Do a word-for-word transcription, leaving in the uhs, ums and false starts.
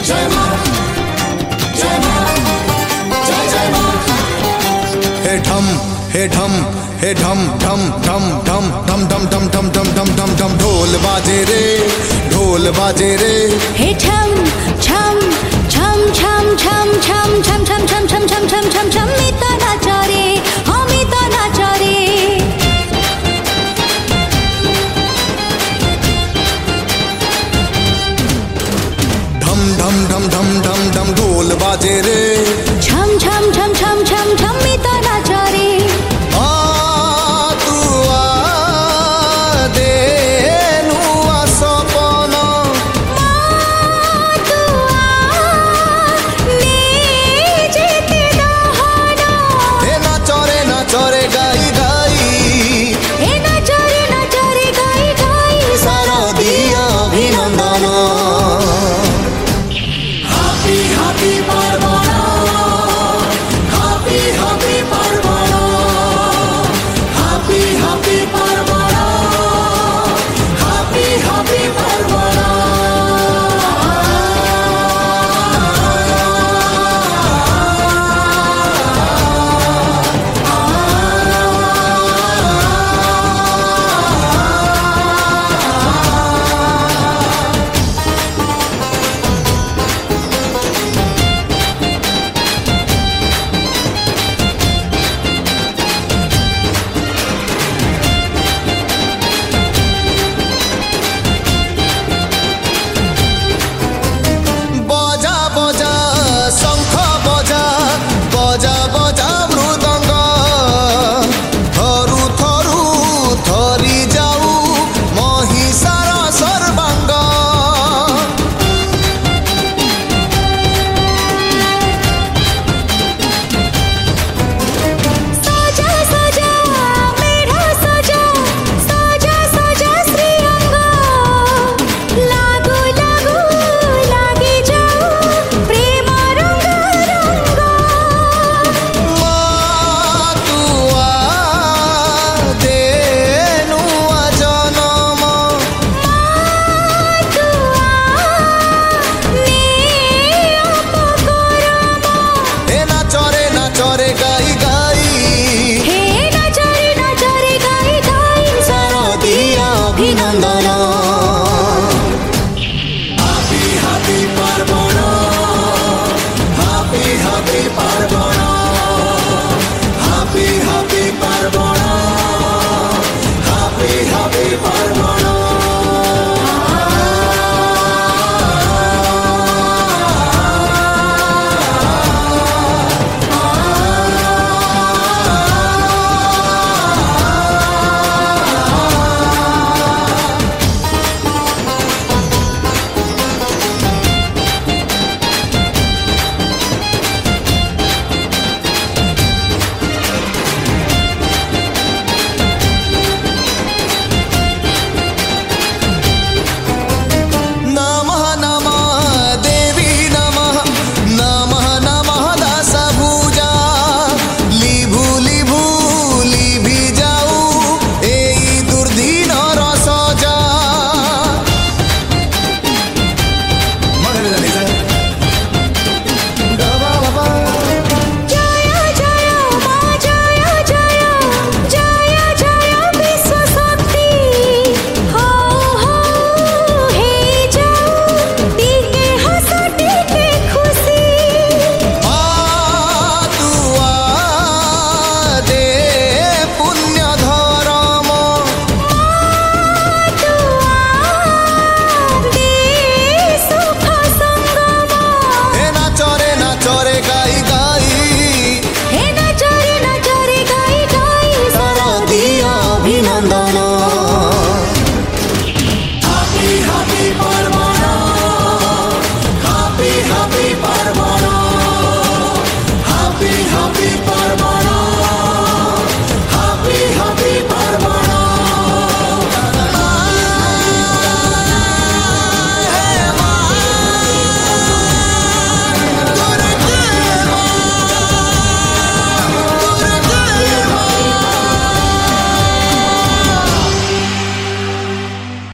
जय मां जय मां जय जय मां। हे ढम हे ढम हे ढम ढम ढम ढम ढम ढम ढम ढम ढम ढम ढम ढम ढोल बाजे रे ढोल बाजे रे। हे छम छम छम छम छम छम छम छम छम छम छम छम छम छम मी तो नाचा रे हाँ मी तो नाचा रे। ढम ढम ढम ढम ढम ढम ढोल बाजे रे। छम छम छम छम छम छम मी तो